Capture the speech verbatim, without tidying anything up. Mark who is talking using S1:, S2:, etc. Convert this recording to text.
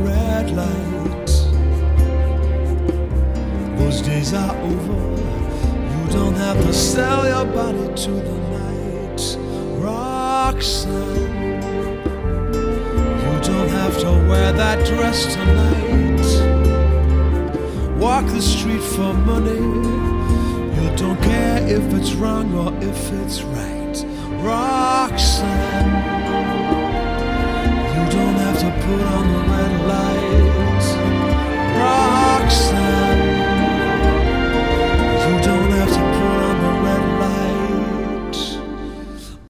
S1: red light. Those days are over. You don't have to sell your body to the night. Roxanne, you don't have to wear that dress tonight. Walk the street for money. You don't care if it's wrong or if it's right. Roxanne, you don't have to put on the